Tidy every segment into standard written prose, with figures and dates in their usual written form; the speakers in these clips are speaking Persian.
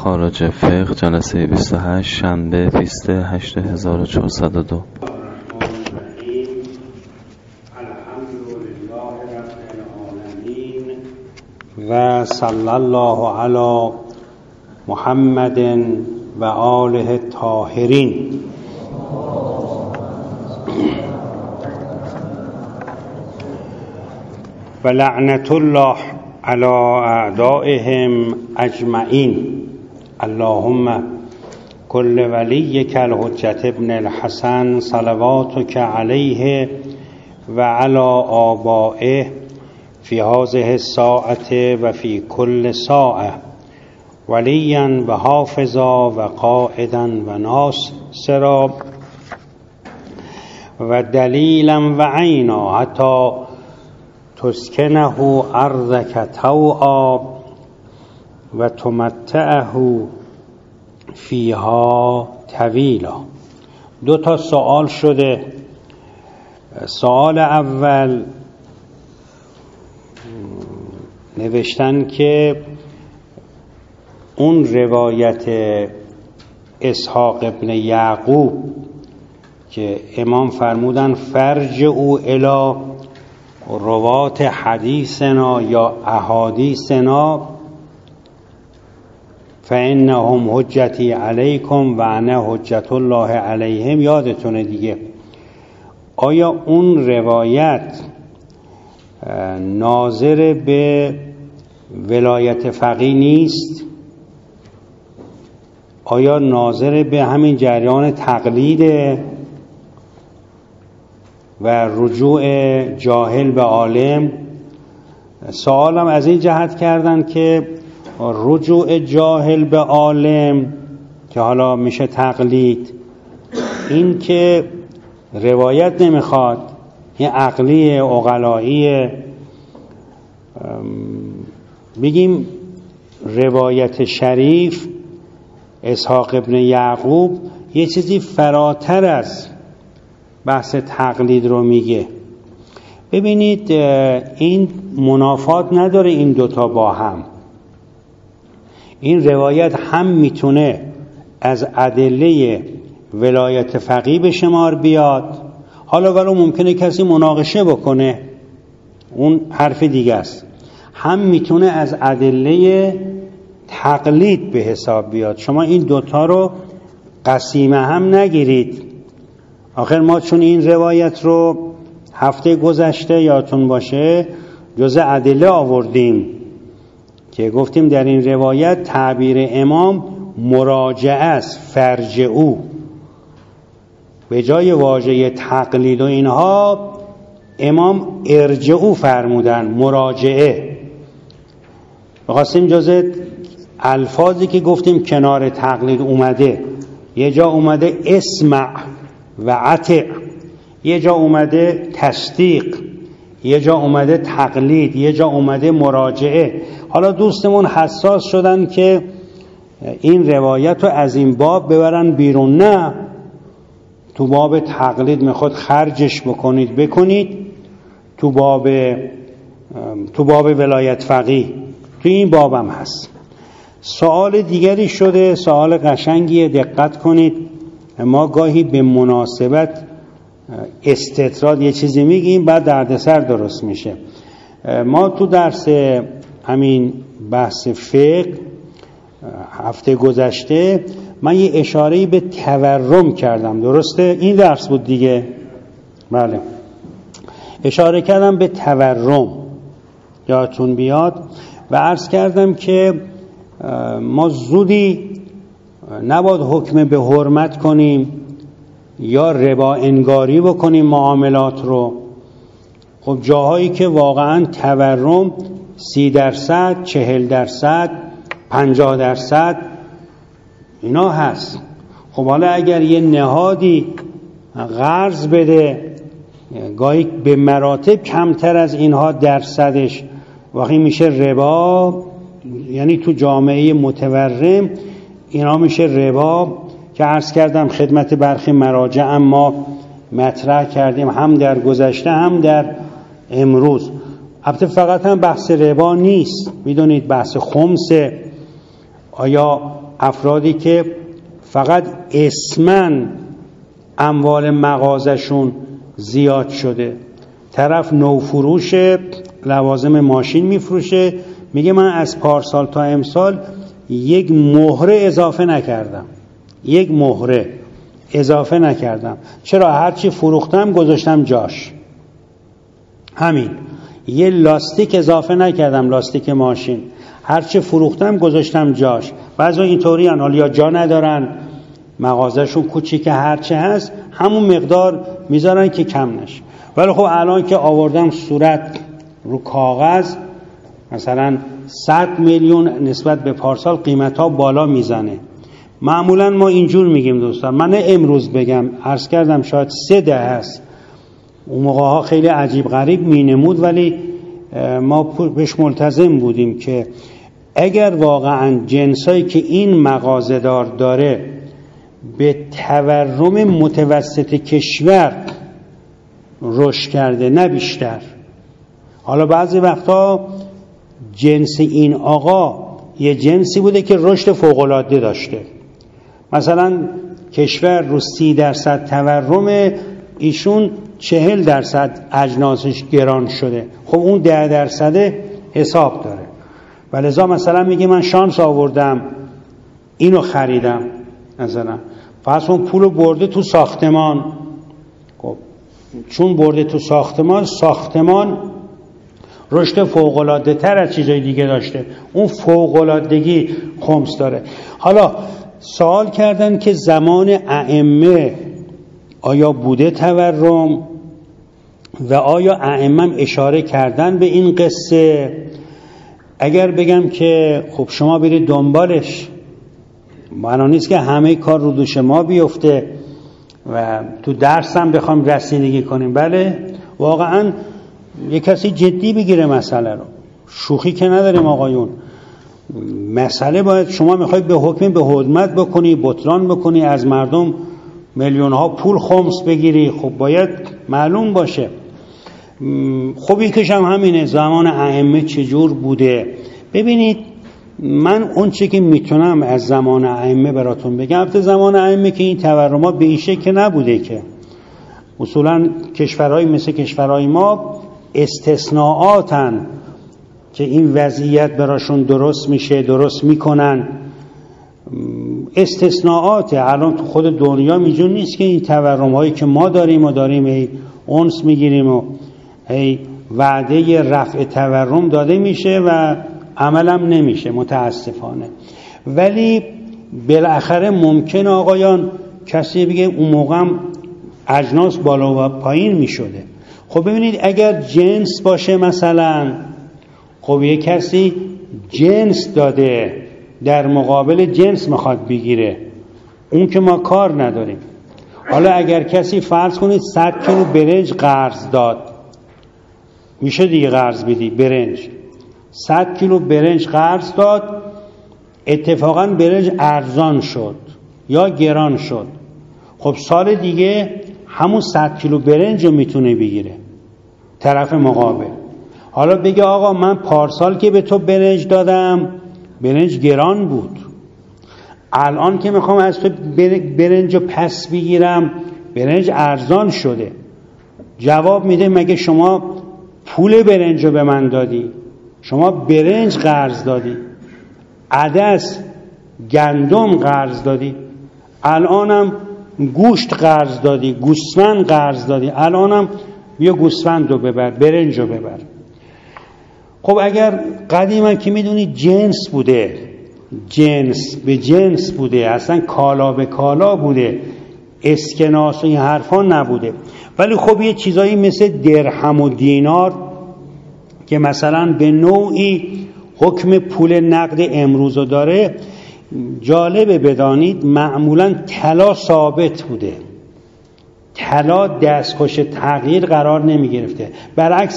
خارج فقه جلسه 28 شنبه 28/1402. و صلی الله علی محمد و آله الطاهرین. و لعنت الله علی اعدائهم اجمعین. اللهم کل ولیک الحجة ابن الحسن صلواتک علیه و علی آبائه فی هذه الساعة و فی کل ساعة ولیا و حافظا و قائدا و ناصرا و دلیلا و عینا حتی تسکنه ارضک طوعا و تمتعه فیها طویلا. 2 سوال شده. سوال اول نوشتن که اون روایت اسحاق ابن یعقوب که امام فرمودن فرج او الی روات حدیثنا یا احادیثنا فانهم حجتی علیکم و انا حجت الله علیهم، یادتونه دیگه. آیا اون روایت ناظر به ولایت فقیه نیست؟ آیا ناظر به همین جریان تقلیده و رجوع جاهل به عالم؟ سوالم از این جهت کردن که رجوع جاهل به عالم که حالا میشه تقلید، این که روایت نمیخواد، این عقلیه، عقلاییه. بگیم روایت شریف اسحاق ابن یعقوب یه چیزی فراتر از بحث تقلید رو میگه. ببینید این منافات نداره این دوتا با هم. این روایت هم میتونه از ادله ولایت فقیه به شمار بیاد، حالا ولو ممکنه کسی مناقشه بکنه، اون حرف دیگه است. هم میتونه از ادله تقلید به حساب بیاد. شما این دوتا رو قسیمه هم نگیرید. آخر ما چون این روایت رو هفته گذشته یادتون باشه جز ادله آوردیم که گفتیم در این روایت تعبیر امام مراجعه است، فرجعو، به جای واژه تقلید و اینها امام ارجعو فرمودن، مراجعه. بخواستیم جز الفاظی که گفتیم کنار تقلید اومده، یه جا اومده اسمع و عطع، یه جا اومده تصدیق، یه جا اومده تقلید، یه جا اومده مراجعه. حالا دوستمون حساس شدن که این روایت رو از این باب ببرن بیرون. نه، تو باب تقلید میخواد خرجش بکنید، تو باب ولایت فقیه تو این بابم هست. سوال دیگری شده، سوال قشنگیه، دقت کنید. ما گاهی به مناسبت استطراد یه چیزی میگیم بعد دردسر درست میشه. ما تو درس همین بحث فقه هفته گذشته من یه اشاره‌ای به تورم کردم، درسته؟ این درس بود دیگه. بله، اشاره کردم به تورم، یادتون بیاد، و عرض کردم که ما زودی نباید حکم به حرمت کنیم یا ربا انگاری بکنیم معاملات رو. خب جاهایی که واقعا تورم 30%، 40%، 50% اینا هست. خب حالا اگر یه نهادی قرض بده گاهی به مراتب کمتر از اینها درصدش، واقعی میشه ربا. یعنی تو جامعه متورم اینا میشه ربا که عرض کردم خدمت برخی مراجع اما مطرح کردیم، هم در گذشته هم در امروز. البته فقط هم بحث ربا نیست، میدونید بحث خمس، آیا افرادی که فقط اسمن اموال مغازشون زیاد شده، طرف نوفروش لوازم ماشین میفروشه، میگه من از پارسال تا امسال یک مهره اضافه نکردم. چرا؟ هرچی فروختم گذاشتم جاش. همین، یه لاستیک اضافه نکردم، لاستیک ماشین، هرچی فروختم گذاشتم جاش. بعضی اینطوری ان، حالا یا جا ندارن، مغازهشون کوچیکه، هرچی هست همون مقدار میذارن که کم نشه. ولی خب الان که آوردم صورت رو کاغذ، مثلا 100 میلیون نسبت به پارسال قیمت ها بالا میزنه. معمولا ما اینجور میگیم دوستان، من امروز بگم، عرض کردم شاید 3 دهه هست، اون موقع ها خیلی عجیب غریب مینمود، ولی ما بهش ملتزم بودیم که اگر واقعا جنسایی که این مغازه‌دار داره به تورم متوسط کشور رشد کرده نه بیشتر. حالا بعضی وقتا جنس این آقا یه جنسی بوده که رشد فوق‌العاده داشته، مثلا کشور رو 30% تورم، ایشون 40% اجناسش گران شده، خب اون 10% حساب داره. ولذا مثلا میگه من شانس آوردم اینو خریدم، مثلا پس اون پولو برده تو ساختمان. خب چون برده تو ساختمان رشد فوق‌العاده تر از چیزای دیگه داشته، اون فوق‌العادگی خمس داره. حالا سوال کردن که زمان ائمه آیا بوده تورم و آیا ائمه اشاره کردن به این قصه؟ اگر بگم که خب شما برید دنبالش، معنا نیست که همه کار رو دوش ما بیفته و تو درس هم بخوام رسیدگی کنیم. بله واقعا یک کسی جدی بگیره مسئله رو، شوخی که نداریم آقایون. مسئله باید، شما میخواید به حکم به حرمت بکنی، بطلان بکنی، از مردم میلیون ها پول خمس بگیری، خب باید معلوم باشه. خب یکیش هم همینه، زمان ائمه چجور بوده. ببینید من اون چی که میتونم از زمان ائمه براتون بگم، البته زمان ائمه که این تورمات به این شکل نبوده، که اصولا کشورهای مثل کشورهای ما استثناءاتن که این وضعیت براشون درست میشه، درست میکنن، استثناءات. الان تو خود دنیا اینجور نیست که این تورم هایی که ما داریم ای اونس میگیریم و ای وعده رفع تورم داده میشه و عملم نمیشه متاسفانه. ولی بالاخره ممکن آقایان کسی بگه اون موقع هم اجناس بالا و پایین میشده. خب ببینید اگر جنس باشه، مثلا خب یک کسی جنس داده در مقابل جنس میخواد بگیره، اون که ما کار نداریم. حالا اگر کسی فرض کنید 100 کیلو برنج قرض داد، میشه دیگه قرض بدی برنج، 100 کیلو برنج قرض داد، اتفاقا برنج ارزان شد یا گران شد، خب سال دیگه همون 100 کیلو برنج رو میتونه بگیره طرف مقابل. حالا بگه آقا من پارسال که به تو برنج دادم برنج گران بود، الان که میخوام از تو برنج رو پس بگیرم برنج ارزان شده. جواب میده مگه شما پول برنج رو به من دادی؟ شما برنج قرض دادی، عدس گندم قرض دادی، الانم گوشت قرض دادی، گوسفند قرض دادی، الانم بیا گوسفند رو ببر، برنج رو ببر. خب اگر قدیما که میدونی جنس بوده، جنس به جنس بوده، اصلا کالا به کالا بوده، اسکناس و این حرفا نبوده. ولی خب یه چیزایی مثل درهم و دینار که مثلا به نوعی حکم پول نقد امروز رو داره، جالبه بدانید معمولا طلا ثابت بوده، طلا دستخوش تغییر قرار نمی گرفته، برعکس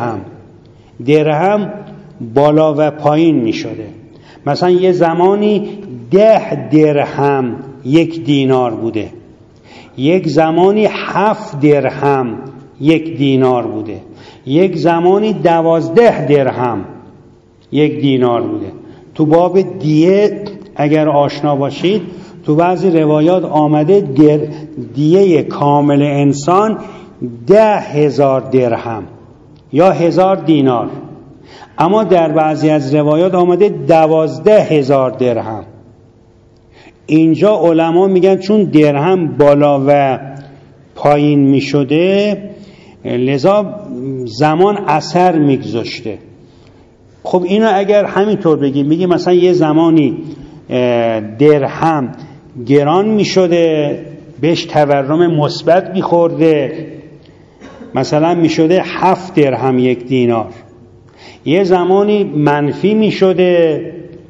درهم بالا و پایین می شده. مثلا یه زمانی 10 درهم 1 دینار بوده، یک زمانی 7 درهم 1 دینار بوده، یک زمانی 12 درهم 1 دینار بوده. تو باب دیه اگر آشنا باشید تو بعضی روایات آمده دیه کامل انسان 10,000 درهم یا 1000 دینار، اما در بعضی از روایات آمده 12,000 درهم. اینجا علما میگن چون درهم بالا و پایین میشده لذا زمان اثر میگذاشته. خب اینو اگر همینطور بگیم مثلا یه زمانی درهم گران میشده، بهش تورم مثبت میخورده، مثلا میشده 7 درهم 1 دینار، یه زمانی منفی میشده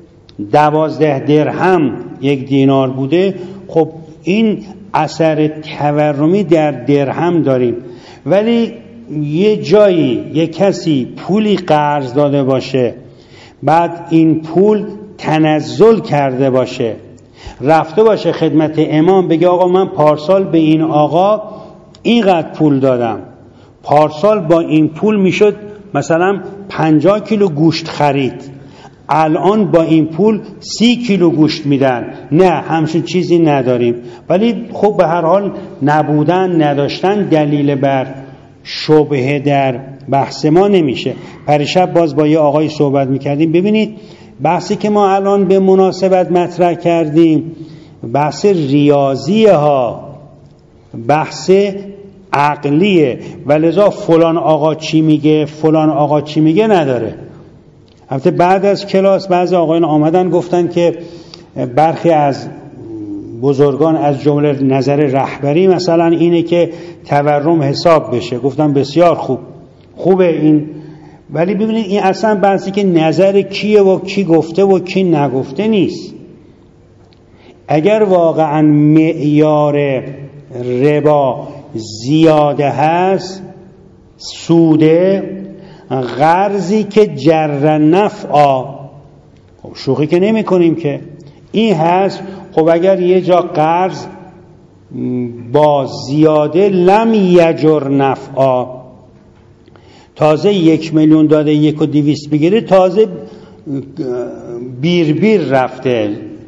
12 درهم 1 دینار بوده. خب این اثر تورمی در درهم داریم. ولی یه جایی یه کسی پولی قرض داده باشه، بعد این پول تنزل کرده باشه، رفته باشه خدمت امام بگه آقا من پارسال به این آقا اینقدر پول دادم، پارسال با این پول میشد مثلا 50 کیلو گوشت خرید، الان با این پول 30 کیلو گوشت میدن. نه، همچون چیزی نداریم. ولی خب به هر حال نبودن نداشتن دلیل بر شبهه در بحث ما نمیشه. پریشب باز با یه آقای صحبت میکردیم. ببینید بحثی که ما الان به مناسبت مطرح کردیم بحث ریاضیه ها، بحث عقلیه، ولذا فلان آقا چی میگه فلان آقا چی میگه نداره. البته بعد از کلاس بعضی آقایان آمدن گفتن که برخی از بزرگان از جمله نظر رهبری مثلا اینه که تورم حساب بشه. گفتم بسیار خوبه این، ولی ببینید این اصلا بحثی که نظر کیه و کی گفته و کی نگفته نیست. اگر واقعا معیار ربا زیاده هست، سوده، قرضی که جر نفعا، خب شوخی که نمی کنیم که این هست. خب اگر یه جا قرض با زیاده لم یجر نفعا، تازه 1,000,000 داده 1,200,000 بگیره، تازه بیر رفته،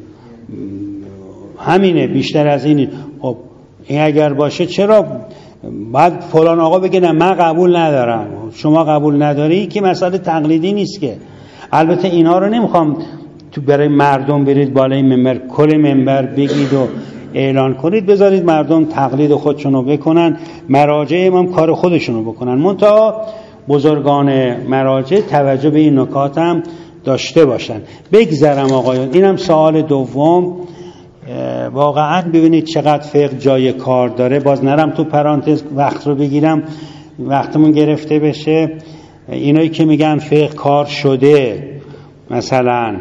همینه، بیشتر از این. خب این اگر باشه چرا بعد فلان آقا بگه نه من قبول ندارم، شما قبول نداری، که مسئله تقلیدی نیست که. البته اینا رو نمیخوام تو برای مردم برید بالای منبر کل منبر بگید و اعلان کنید، بذارید مردم تقلید خودشونو بکنن، مراجع امام کار خودشونو بکنن. منتها بزرگان مراجع توجه به این نکات هم داشته باشن. بگذرم آقایان، اینم سوال دوم. واقعا ببینید چقدر فقه جای کار داره. باز نرم تو پرانتز وقت رو بگیرم، وقتمون گرفته بشه. اینایی که میگن فقه کار شده، مثلا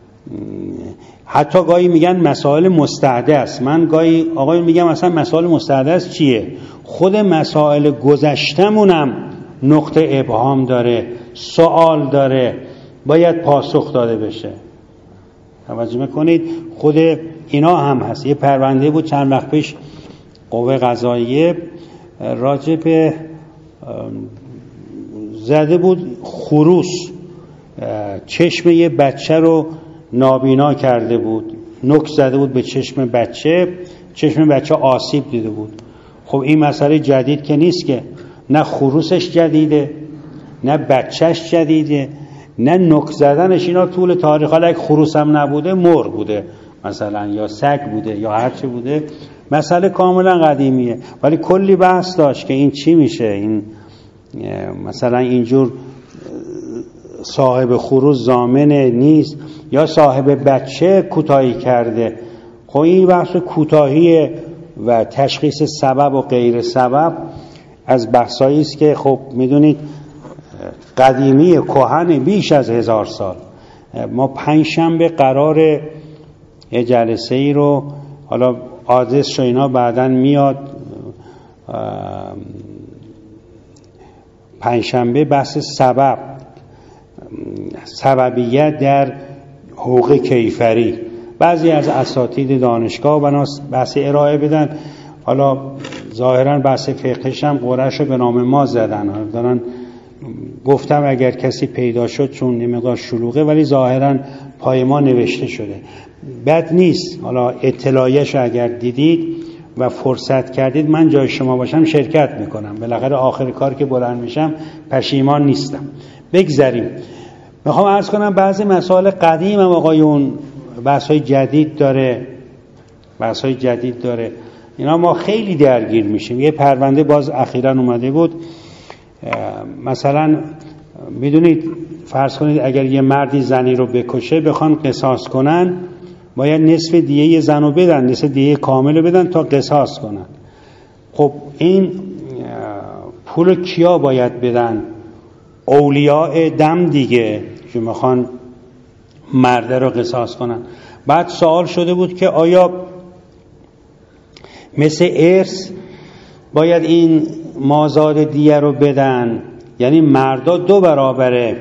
حتی گاهی میگن مسائل مستحدث. من گاهی آقایون میگم مثلا مسائل مستحدث چیه؟ خود مسائل گذشتمونم نقطه ابهام داره، سوال داره، باید پاسخ داده بشه. توجه میکنید؟ خود اینا هم هست. یه پرونده بود چند وقت پیش قوه قضاییه راجع به زده بود خروس، چشم یه بچه رو نابینا کرده بود، نوک زده بود به چشم بچه آسیب دیده بود. خب این مسئله جدید که نیست که، نه خروسش جدیده، نه بچهش جدیده، نه نوک زدنش. اینا طول تاریخ، حالا اگه خروس هم نبوده مرغ بوده مثلا، یا سگ بوده، یا هرچی بوده، مسئله کاملا قدیمیه. ولی کلی بحث داشت که این چی میشه، این مثلا اینجور صاحب خروس ضامن نیست، یا صاحب بچه کوتاهی کرده. خب این بحث کوتاهی و تشخیص سبب و غیر سبب از بحثایی است که خب میدونید قدیمی، کهن، بیش از 1000 سال. ما 5 شنبه قرار یه جلسه ای رو، حالا آدرس و اینا بعداً میاد، 5 شنبه بحث سببیت در حقوق کیفری. بعضی از اساتید دانشگاه بناس بحث ارائه بدن، حالا ظاهراً بحث فقهش هم قرعه‌اش رو به نام ما زدن دارن. گفتم اگر کسی پیدا شد، چون نمیقدر شلوغه، ولی ظاهراً پای ما نوشته شده. بد نیست، حالا اطلاعیش اگر دیدید و فرصت کردید من جای شما باشم شرکت میکنم، بالاخره آخر کار که بلند میشم پشیمان نیستم. بگذاریم. میخوام عرض کنم بعضی مسائل قدیم هم آقایون بحث‌های جدید داره، اینا ما خیلی درگیر میشیم. یه پرونده باز اخیراً اومده بود، مثلا میدونید فرض کنید اگر یه مردی زنی رو بکشه بخوان قصاص کنن، باید نصف دیه یه زن رو بدن، نصف دیه کامل رو بدن تا قصاص کنن. خب این پول کیا باید بدن؟ اولیاء دم دیگه که میخوان مرده رو قصاص کنن. بعد سوال شده بود که آیا مثل ارث باید این مازاد دیه رو بدن، یعنی مردا 2 برابر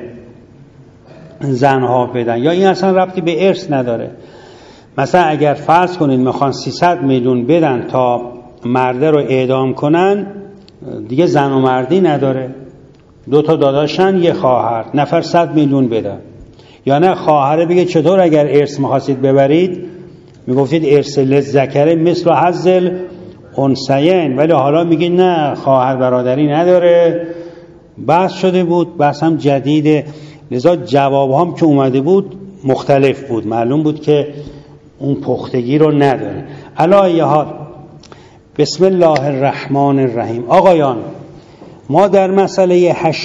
زنها بدن، یا این اصلا ربطی به ارث نداره؟ مثلا اگر فرض کنید میخوان 300 میلیون بدن تا مرده رو اعدام کنن، دیگه زن و مردی نداره، 2 تا داداشن یه خواهر، نفر 100 میلیون بدن. یا نه خواهره بگه چطور اگر ارث میخواستید ببرید میگفتید ارث للذکر مثل حظ الانثیین، ولی حالا میگه نه خواهر برادری نداره. بحث شده بود، بحث هم جدیده، لذا جواب هم که اومده بود مختلف بود، معلوم بود که اون پختگی رو نداره. علی حال بسم الله الرحمن الرحیم. آقایان ما در مسئله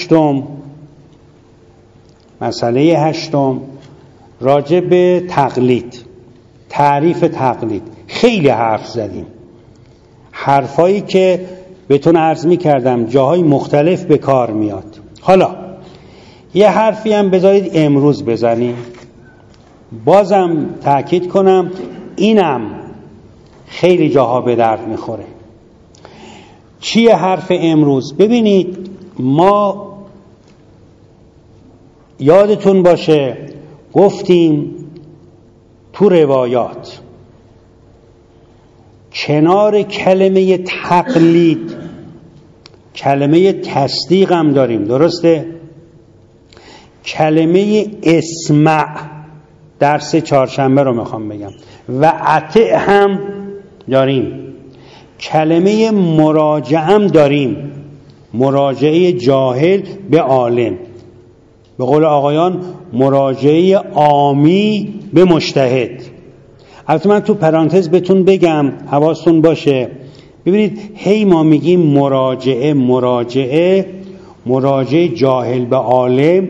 هشتم راجع به تقلید، تعریف تقلید خیلی حرف زدیم، حرفایی که بهتون عرض می کردم جاهای مختلف به کار میاد. حالا یه حرفی هم بذارید امروز بزنیم، بازم تأکید کنم اینم خیلی جاها به درد میخوره. چیه حرف امروز؟ ببینید ما یادتون باشه گفتیم تو روایات کنار کلمه تقلید کلمه تصدیق هم داریم، درسته؟ کلمه اسمع درس چهارشنبه رو میخوام بگم و اطع هم داریم، کلمه مراجعه هم داریم، مراجعه جاهل به عالم، به قول آقایان مراجعه عامی به مجتهد. البته من تو پرانتز بهتون بگم حواستون باشه، ببینید هی ما میگیم مراجعه جاهل به عالم،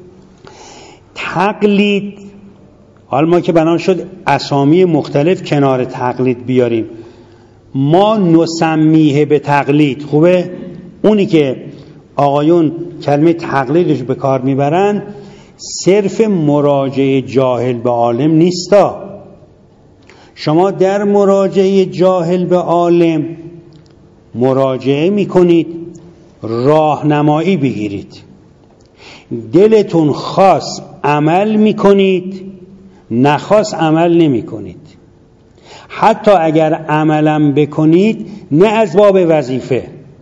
تقلید. حالا ما که بنا شد اسامی مختلف کنار تقلید بیاریم، ما نسمیه به تقلید، خوبه؟ اونی که آقایون کلمه تقلیدش به کار میبرن صرف مراجعه جاهل به عالم نیستا. شما در مراجعه جاهل به عالم مراجعه میکنید، راهنمایی بگیرید، دلتون خواست عمل میکنید، نخواست عمل نمیکنید. حتی اگر عملم بکنید نه از باب وظیفه.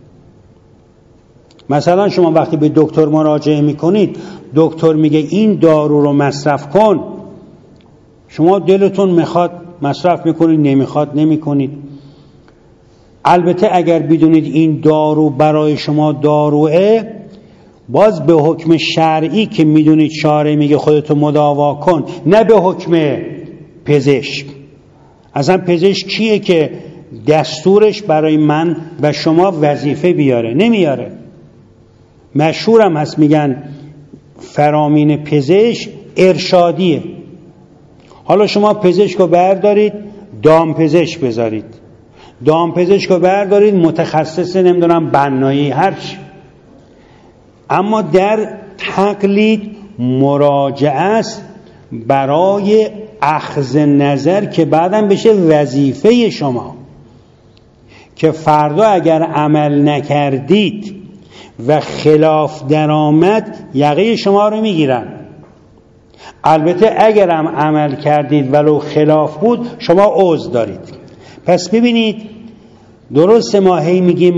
مثلا شما وقتی به دکتر مراجعه میکنید، دکتر میگه این دارو رو مصرف کن، شما دلتون میخواد مصرف میکنید، نمیخواد نمیکنید. البته اگر بدونید این دارو برای شما داروه، باز به حکم شرعی که میدونید شارع میگه خودتو مداوا کن، نه به حکم پزشک. اصلا پزشک کیه که دستورش برای من و شما وظیفه بیاره؟ نمیاره. مشهورم هست میگن فرامین پزشک ارشادیه. حالا شما پزشک رو بردارید دام پزشک بذارید، دام پزشک رو بردارید متخصص نمیدونم بنایی هرچی. اما در تقلید مراجعه است برای اخذ نظر که بعدم بشه وظیفه شما، که فردا اگر عمل نکردید و خلاف درآمد یقه شما رو میگیرن. البته اگرم عمل کردید ولو خلاف بود شما عذر دارید. پس ببینید درست ما هی میگیم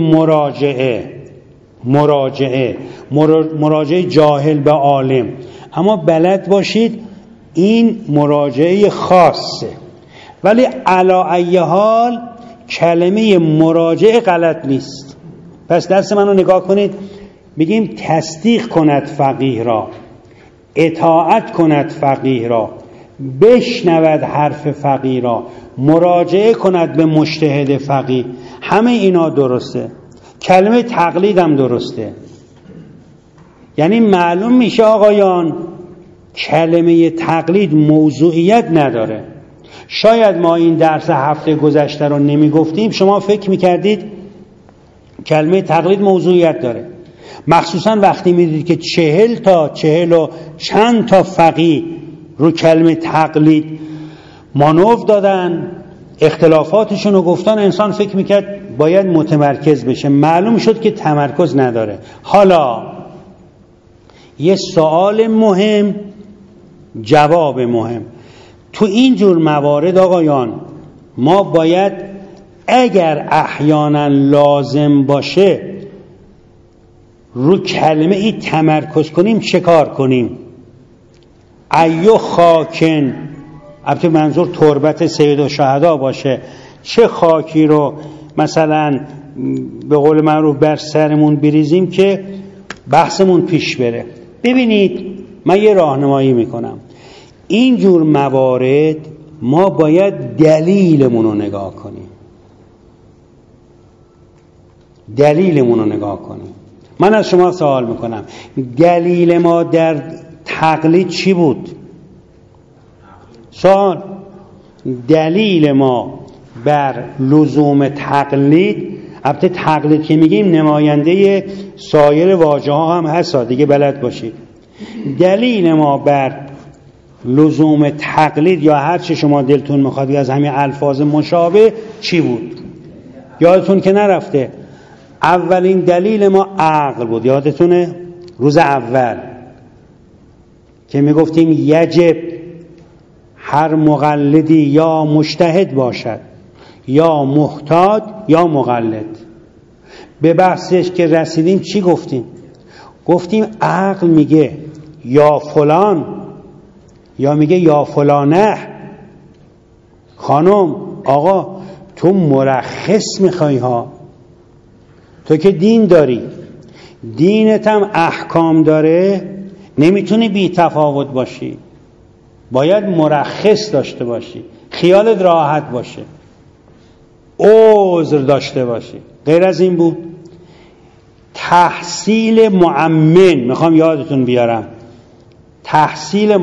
مراجعه جاهل به عالم، اما بلد باشید این مراجعه خاصه، ولی علی ای حال کلمه مراجعه غلط نیست. پس درس منو نگاه کنید، بگیم تصدیق کند فقیه را، اطاعت کند فقیه را، بشنود حرف فقیه را، مراجعه کند به مجتهد فقیه. همه اینا درسته. کلمه تقلید هم درسته. یعنی معلوم میشه آقایان کلمه تقلید موضوعیت نداره. شاید ما این درس هفته گذشته رو نمیگفتیم، شما فکر میکردید کلمه تقلید موضوعیت داره، مخصوصا وقتی میدید که 40 و چند تا فقیه رو کلمه تقلید مانور دادن، اختلافاتشون رو گفتن، انسان فکر میکرد باید متمرکز بشه. معلوم شد که تمرکز نداره. حالا یه سوال مهم، جواب مهم. تو این جور موارد آقایان ما باید اگر احیانا لازم باشه رو کلمه ای تمرکز کنیم، چه کار کنیم؟ ایو خاکن، البته منظور تربت سید الشهدا باشه، چه خاکی رو مثلا به قول معروف بر سرمون بریزیم که بحثمون پیش بره. ببینید من یه راهنمایی میکنم. این جور موارد ما باید دلیلمون رو نگاه کنیم. دلیلمون رو نگاه کنیم. من از شما سوال میکنم دلیل ما در تقلید چی بود؟ سوال. دلیل ما بر لزوم تقلید، البته تقلید که میگیم نماینده سایر واژه ها هم هست دیگه بلد باشید. دلیل ما بر لزوم تقلید یا هر چه شما دلتون میخواد از همین الفاظ مشابه چی بود؟ یادتون که نرفته اولین دلیل ما عقل بود. یادتونه روز اول که میگفتیم یجب هر مقلدی یا مجتهد باشد یا محتاط یا مقلد. به بحثش که رسیدیم چی گفتیم؟ گفتیم عقل میگه یا فلان یا میگه یا فلانه. خانم آقا تو مرخص میخوای ها، تو که دین داری، دینت هم احکام داره، نمیتونی بی تفاوت باشی، باید مرخص داشته باشی، خیالت راحت باشه، عذر داشته باشی. غیر از این بود. تحصیل مؤمن میخوام یادتون بیارم، تحصیل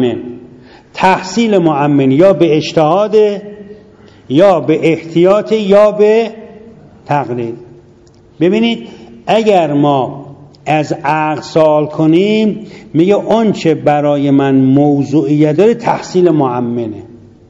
مؤمن یا به اجتهاد یا به احتیاط یا به تقلید. ببینید اگر ما از عقل سوال کنیم میگه اون چه برای من موضوعیت داره تحصیل مؤمنه.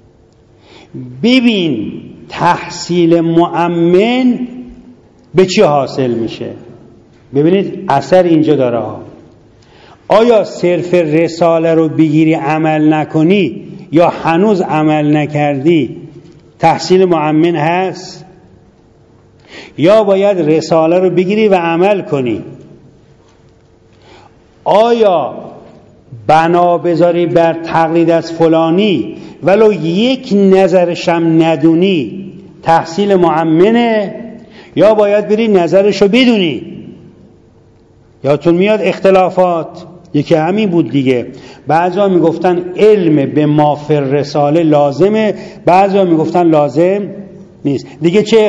ببین تحصیل مؤمن به چی حاصل میشه؟ ببینید اثر اینجا داره ها. آیا صرف رساله رو بگیری عمل نکنی یا هنوز عمل نکردی تحصیل مؤمن هست؟ یا باید رساله رو بگیری و عمل کنی؟ آیا بنا بذاری بر تقلید از فلانی ولو یک نظرشم ندونی تحصیل مؤمنه، یا باید بری نظرشو بدونی؟ یادتون میاد اختلافات یکی همین بود دیگه. بعضا میگفتن علم به ما فی الرساله لازمه، بعضا میگفتن لازم نیست. دیگه چه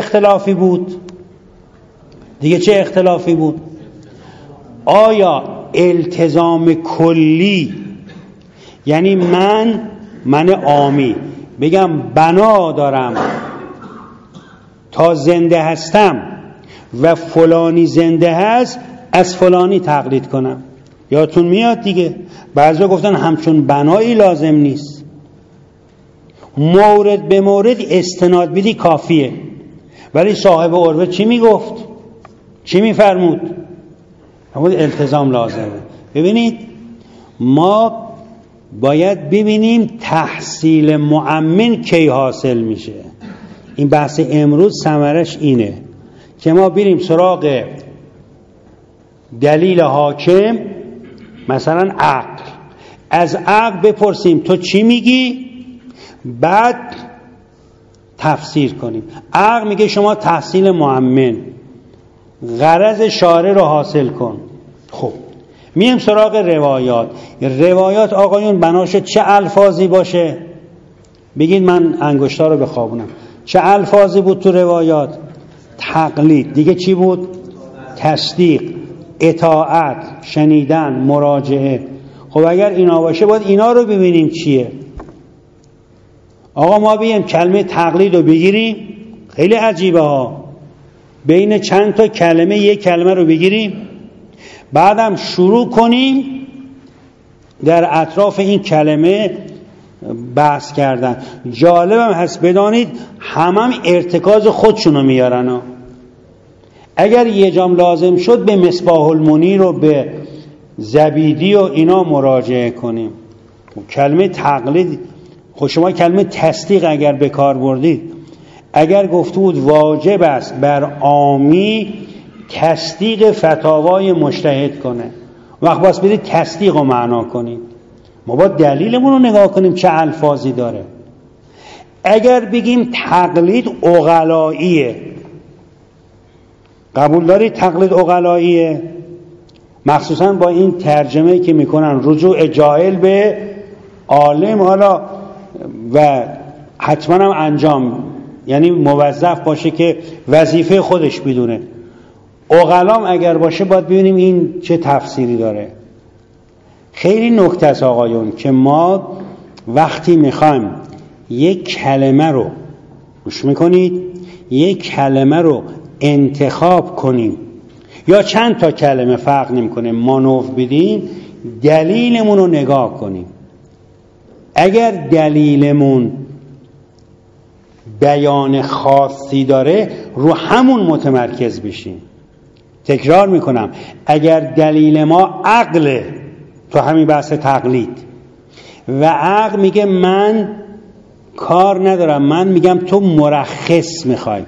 اختلافی بود؟ آیا التزام کلی، یعنی من عامی بگم بنا دارم تا زنده هستم و فلانی زنده هست از فلانی تقلید کنم؟ یادتون میاد دیگه بعضا گفتن همچون بنایی لازم نیست، مورد به مورد استناد بدی کافیه. ولی صاحب عروه چی میگفت؟ چی میفرمود؟ همون التزام لازمه. ببینید ما باید ببینیم تحصیل مؤمن کی حاصل میشه. این بحث امروز ثمرش اینه که ما بریم سراغ دلیل حاکم، مثلا عقل. از عقل بپرسیم تو چی میگی، بعد تفسیر کنیم. عقل میگه شما تحصیل مؤمن، غرض شارع رو حاصل کن. خب میم سراغ روایات. روایات آقایون بناشه چه الفاظی باشه؟ بگید من انگشتا رو بخوابونم. چه الفاظی بود تو روایات؟ تقلید. دیگه چی بود؟ تصدیق، اطاعت، شنیدن، مراجعه. خب اگر اینا باشه باید اینا رو ببینیم چیه. آقا ما بگیم کلمه تقلید رو بگیریم، خیلی عجیبه ها، بین چند تا کلمه یک کلمه رو بگیریم، بعدم شروع کنیم در اطراف این کلمه بحث کردن. جالبم هست بدانید هم ارتکاز خودشونو میارن ها. اگر یه جام لازم شد به مصباح المنیر و به زبیدی و اینا مراجعه کنیم. کلمه تقلید، خب شما کلمه تصدیق اگر به کار بردید، اگر گفته بود واجب است بر عامی تصدیق فتاوای مجتهد کنه، وقت باز برید تصدیق رو معنا کنید. ما باید دلیلمون رو نگاه کنیم چه الفاظی داره. اگر بگیم تقلید عقلاییه، قبول دارید تقلید عقلاییه؟ مخصوصا با این ترجمه که میکنن رجوع جاهل به عالم، حالا و حتما هم انجام، یعنی موظف باشه که وظیفه خودش بدونه. عقلام اگر باشه باید ببینیم این چه تفسیری داره. خیلی نکته است آقایون که ما وقتی میخوایم یک کلمه رو گوش میکنید، یک کلمه رو انتخاب کنیم یا چند تا کلمه فرق نمیکنه مانور بدیم، دلیلمون رو نگاه کنیم. اگر دلیلمون بیان خاصی داره رو همون متمرکز بشیم. تکرار میکنم، اگر دلیل ما عقله، تو همین بحث تقلید، و عقل میگه من کار ندارم، من میگم تو مرخص میخوای،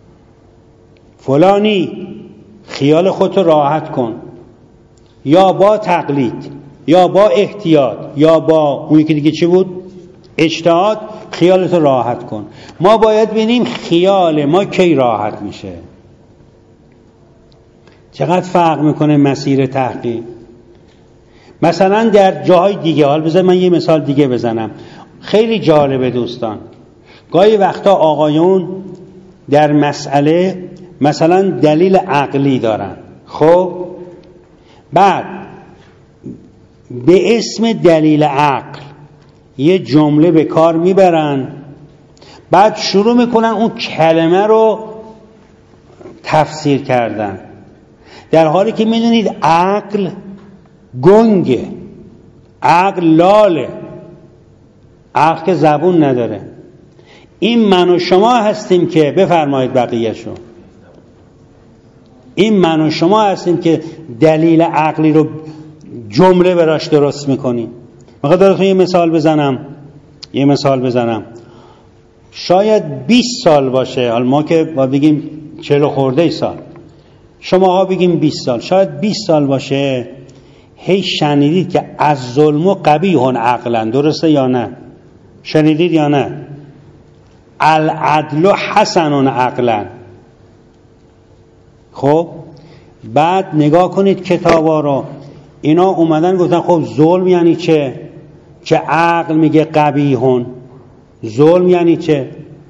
فلانی خیال خودت راحت کن، یا با تقلید یا با احتیاط یا با اون یکی دیگه چی بود؟ اجتهاد، خیالت راحت کن. ما باید ببینیم خیال ما کی راحت میشه. چقدر فرق میکنه مسیر تحقیق. مثلا در جاهای دیگه، حال بذار من یه مثال دیگه بزنم خیلی جالبه دوستان. گاهی وقتا آقایون در مسئله مثلا دلیل عقلی دارن، خب بعد به اسم دلیل عقل یه جمله به کار میبرن، بعد شروع میکنن اون کلمه رو تفسیر کردن، در حالی که میدونید عقل گنگه، عقل لاله، عقل که زبون نداره. این من و شما هستیم که بفرمایید بقیه‌شو، این من و شما هستیم که دلیل عقلی رو جمله براش درست میکنیم. میخوام براتون یه مثال بزنم. شاید 20 سال باشه، حالا ما که با بگیم 40 خورده سال، شماها بگیم 20 سال، شاید 20 سال باشه، هی شنیدید که از ظلم و قبیح عقلا، درسته یا نه؟ شنیدید یا نه؟ العدل حسن عقلا. خب بعد نگاه کنید کتابا رو، اینا اومدن گفتن خب ظلم یعنی چه؟ که عقل میگه قبیحون. ظلم یعنی چه؟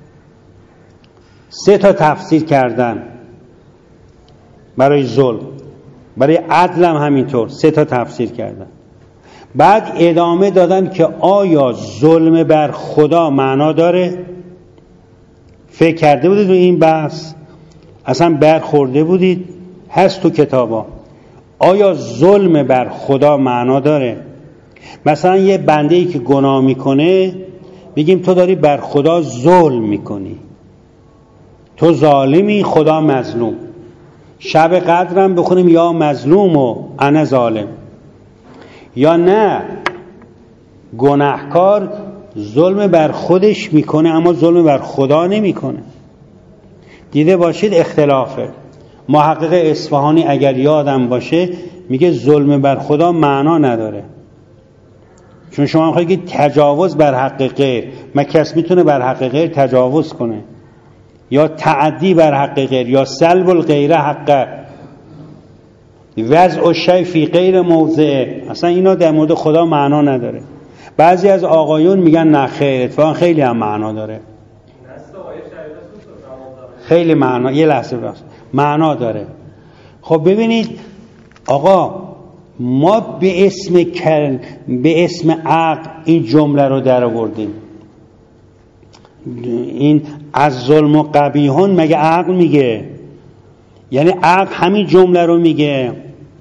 3 تا تفسیر کردن برای ظلم، برای عدل هم همینطور 3 تا تفسیر کردن. بعد ادامه دادن که آیا ظلم بر خدا معنا داره؟ فکر کرده بودید رو این بحث؟ اصلا برخورده بودید؟ هست تو کتابا. آیا ظلم بر خدا معنا داره؟ مثلا یه بنده‌ای که گناه میکنه بگیم تو داری بر خدا ظلم میکنی، تو ظالمی، خدا مظلوم. شب قدرم بخونیم یا مظلوم و انا ظالم. یا نه، گناهکار ظلم بر خودش میکنه اما ظلم بر خدا نمیکنه. دیده باشید اختلافه. محقق اصفهانی اگر یادم باشه میگه ظلم بر خدا معنا نداره. چون شما میخواید که تجاوز بر حق غیر، من کس میتونه بر حق غیر تجاوز کنه یا تعدی بر حق غیر یا سلب الغیر حق، وضع الشیء فی غیر موضعه، اصلا اینا در مورد خدا معنا نداره. بعضی از آقایون میگن نه خیر، اتفاقا خیلی هم معنا داره، خیلی معنا، یه لحظه بس معنا داره. خب ببینید آقا، ما به اسم عقل این جمله رو در آوردیم. این از ظلم و قبیحون مگه عقل میگه؟ یعنی عقل همین جمله رو میگه.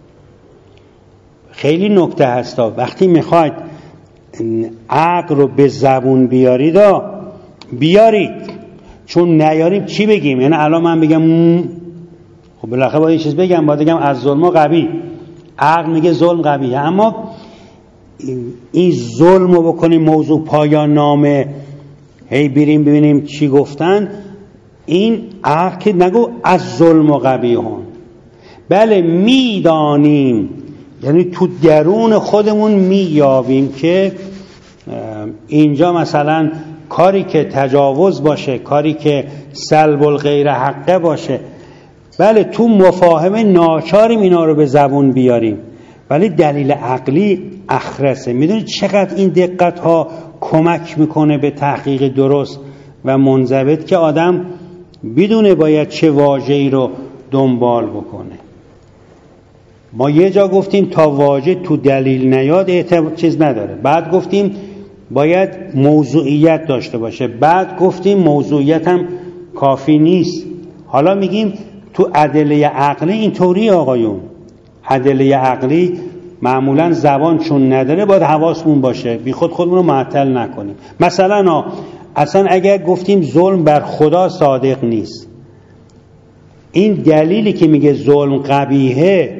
خیلی نکته هستا، وقتی میخواید عقل رو به زبون بیارید، چون نیاریم چی بگیم؟ یعنی الان من بگم خب بالاخره باید یه چیز بگم، باید بگم از ظلم و قبیح. عقل میگه ظلم قبیحه، اما این ظلم رو بکنیم موضوع پایان نامه، هی بریم ببینیم چی گفتن. این عقل که نگو از ظلم و قبیحون، بله میدانیم، یعنی تو درون خودمون مییابیم که اینجا مثلا کاری که تجاوز باشه، کاری که سلب الغیر حقه باشه، بله تو مفاهمه ناچاریم اینا رو به زبون بیاریم، ولی دلیل عقلی اخرسه. میدونید چقدر این دقت ها کمک میکنه به تحقیق درست و منضبط که آدم بدونه باید چه واژه‌ای رو دنبال بکنه. ما یه جا گفتیم تا واژه تو دلیل نیاد چیز نداره، بعد گفتیم باید موضوعیت داشته باشه، بعد گفتیم موضوعیت هم کافی نیست. حالا میگیم تو ادله عقلی اینطوری آقایون، ادله عقلی معمولا زبان چون نداره باید حواسمون باشه بی خود خودمون رو معطل نکنیم. مثلا اصلا اگر گفتیم ظلم بر خدا صادق نیست، این دلیلی که میگه ظلم قبیحه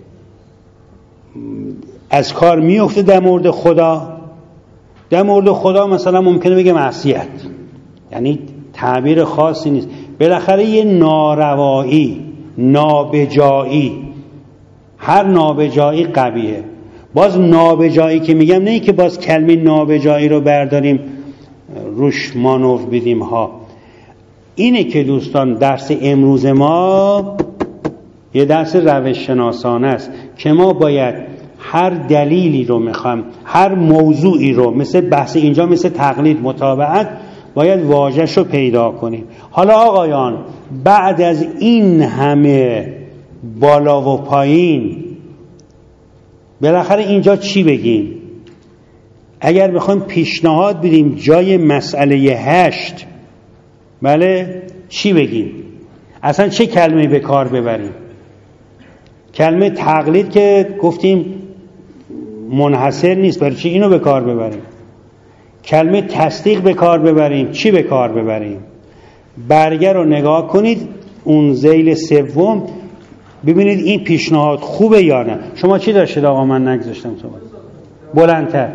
از کار میفته در مورد خدا. در مورد خدا مثلا ممکنه بگه معصیت، یعنی تعبیر خاصی نیست، بالاخره یه ناروایی، نابجایی، هر نابجایی قبیحه. باز نابجایی که میگم نه که باز کلمه نابجایی رو برداریم روش مانور بدیم ها. اینه که دوستان درس امروز ما یه درس روش شناسانه است که ما باید هر دلیلی رو میخوام، هر موضوعی رو، مثل بحث اینجا مثل تقلید متابعت، باید واژه‌ش رو پیدا کنیم. حالا آقایان بعد از این همه بالا و پایین بالاخره اینجا چی بگیم؟ اگر بخوایم پیشنهاد بدیم جای مسئله 8، بله چی بگیم؟ اصلا چه کلمه‌ای به کار ببریم؟ کلمه تقلید که گفتیم منحصر نیست، برای چی اینو به کار ببریم؟ کلمه تصدیق به کار ببریم، چی به کار ببریم؟ برگه رو نگاه کنید اون ذیل سوم، ببینید این پیشنهاد خوبه یا نه. شما چی داشتید آقا؟ من نگذاشتم صحبت بلندتر.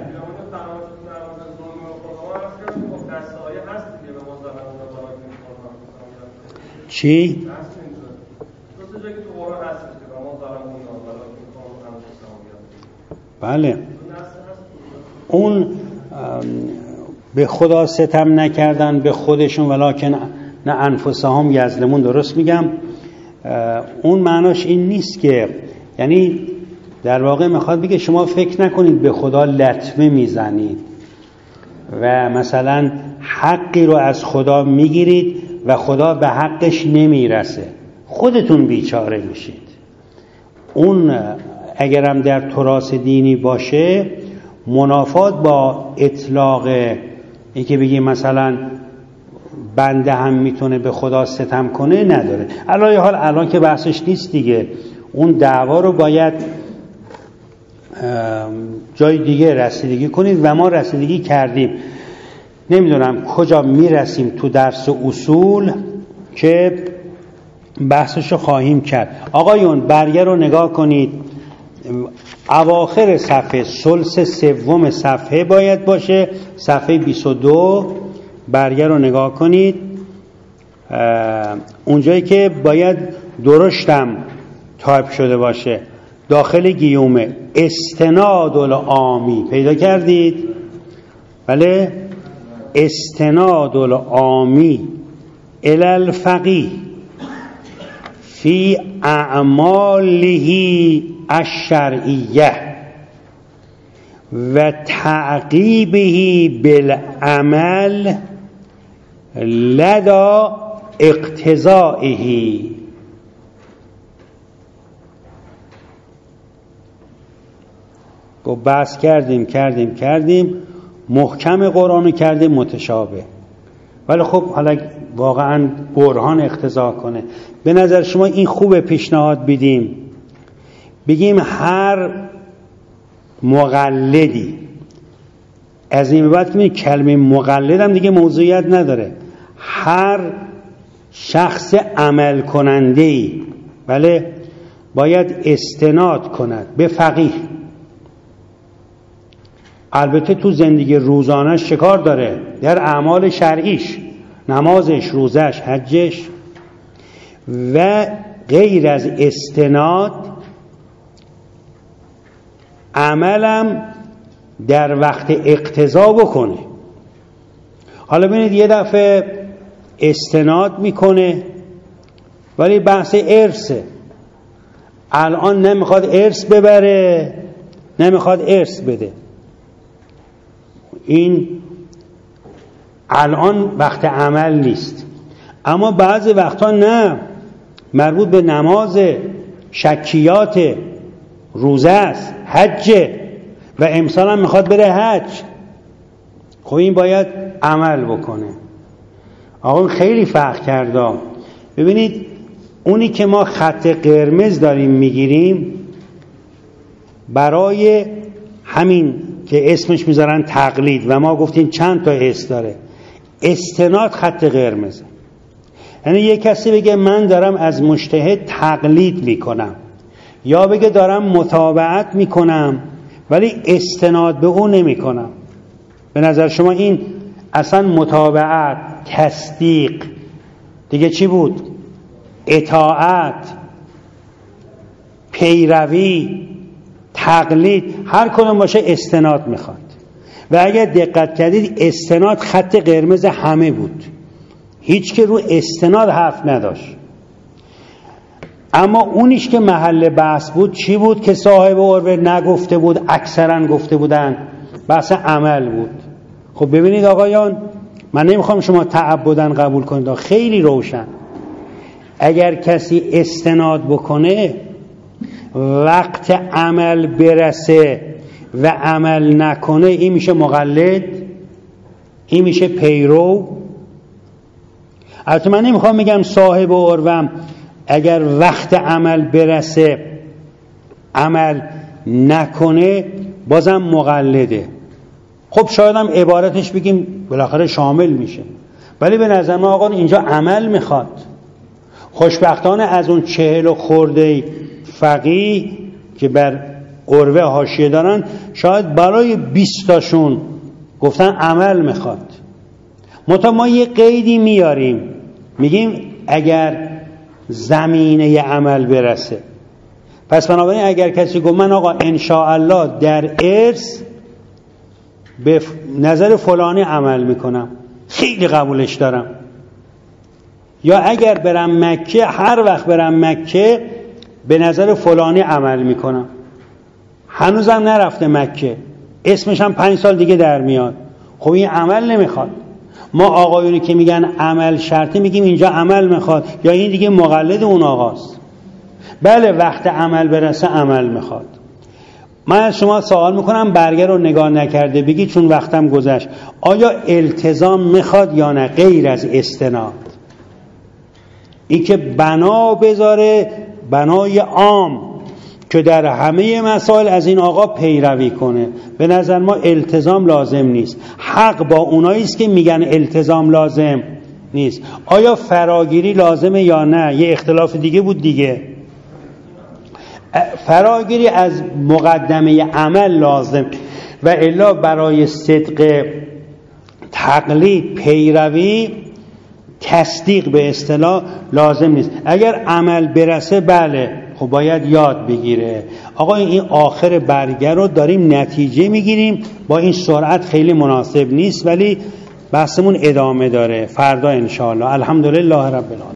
چی؟ بله اون به خدا ستم نکردن به خودشون، ولکن نه انفسهم یظلمون. درست میگم؟ اون معناش این نیست که، یعنی در واقع میخواد بگه شما فکر نکنید به خدا لطمه میزنید و مثلا حقی رو از خدا میگیرید و خدا به حقش نمیرسه، خودتون بیچاره میشید. اون اگرم در تراث دینی باشه منافات با اطلاق این که بگیم مثلا بنده هم میتونه به خدا ستم کنه نداره. الان حال الان که بحثش نیست دیگه، اون دعوا رو باید جای دیگه رسیدگی کنید و ما رسیدگی کردیم. نمیدونم کجا میرسیم تو درس اصول که بحثشو خواهیم کرد. آقایون برگه رو نگاه کنید، اواخر صفحه، ثلث سوم صفحه باید باشه، صفحه 22. برگه رو نگاه کنید، اونجایی که باید درشتم تایپ شده باشه. داخل گیومه استناد العامی پیدا کردید؟ بله، استناد العامی الی الفقیه فی اعماله الشرعیه و تعقیبه بالعمل لدى اقتضائه. گو بحث کردیم محکم قرآن کردیم متشابه. ولی خب حالا واقعا برهان اقتضا کنه. به نظر شما این خوب پیشنهاد بگیم هر مقلدی از این به بعد که کلمه مقلد هم دیگه موضوعیت نداره، هر شخص عمل کننده‌ای بله باید استناد کند به فقیه. البته تو زندگی روزانش چه کار داره؟ در اعمال شرعیش، نمازش، روزش، حجش و غیر از استناد عملم در وقت اقتضا بکنه. حالا ببینید یه دفعه استناد میکنه ولی بحث ارثه، الان نمیخواد ارث ببره، نمیخواد ارث بده، این الان وقت عمل نیست. اما بعضی وقتا نه، مربوط به نماز، شکیات، روزه است، حج و امسال هم میخواد بره حج. خب این باید عمل بکنه. آقا خیلی فرق کرده. ببینید اونی که ما خط قرمز داریم میگیریم برای همین که اسمش میذارن تقلید و ما گفتیم چند تا اس داره، استناد خط قرمزه. یعنی یک کسی بگه من دارم از مجتهد تقلید میکنم یا بگه دارم متابعت میکنم ولی استناد به اون نمیکنم، به نظر شما این اصلا متابعت، تصدیق، دیگه چی بود؟ اطاعت، پیروی، تقلید، هر کدوم باشه استناد میخواد. و اگر دقت کردید استناد خط قرمز همه بود، هیچ که رو استناد حرف نداشت. اما اونیش که محل بحث بود چی بود که صاحب عروه نگفته بود، اکثرا گفته بودن؟ بحث عمل بود. خب ببینید آقایان، من نمیخوام شما تعبداً قبول کنید، خیلی روشن. اگر کسی استناد بکنه وقت عمل برسه و عمل نکنه، این میشه مقلد، این میشه پیرو. البته من نمیخوام بگم صاحب عروم اگر وقت عمل برسه عمل نکنه بازم مقلده. خب شاید هم عبارتش بگیم بالاخره شامل میشه، ولی به نظر ما آقا اینجا عمل میخواد. خوشبختانه از اون 40 خورده فقیه که بر عروه حاشیه دارن شاید برای 20 تاشون گفتن عمل میخواد. ما یه قیدی میاریم، میگیم اگر زمینه عمل برسه. پس بنابراین اگر کسی گفت من آقا انشاءالله در ارث به نظر فلانی عمل میکنم، خیلی قبولش دارم، یا اگر برم مکه هر وقت برم مکه به نظر فلانی عمل میکنم، هنوزم نرفته مکه، اسمش هم 5 سال دیگه در میاد، خب این عمل نمیخواد. ما آقایونی که میگن عمل شرطی میگیم اینجا عمل میخواد، یا این دیگه مقلد اون آقاست. بله وقت عمل برسه عمل میخواد. من از شما سوال میکنم، برگه رو نگاه نکرده بگی چون وقتم گذشت، آیا التزام میخواد یا نه غیر از استناد؟ این که بنا بذاره، بنای عام که در همه مسائل از این آقا پیروی کنه، به نظر ما التزام لازم نیست. حق با اونایی است که میگن التزام لازم نیست. آیا فراگیری لازمه یا نه؟ یه اختلاف دیگه بود دیگه. فراگیری از مقدمه عمل لازم و الا برای صدق تقلید، پیروی، تصدیق به اصطلاح لازم نیست. اگر عمل برسه بله خب باید یاد بگیره. آقا این آخر برگه رو داریم نتیجه میگیریم، با این سرعت خیلی مناسب نیست، ولی بحثمون ادامه داره فردا انشاءالله. الحمدلله رب العالمین.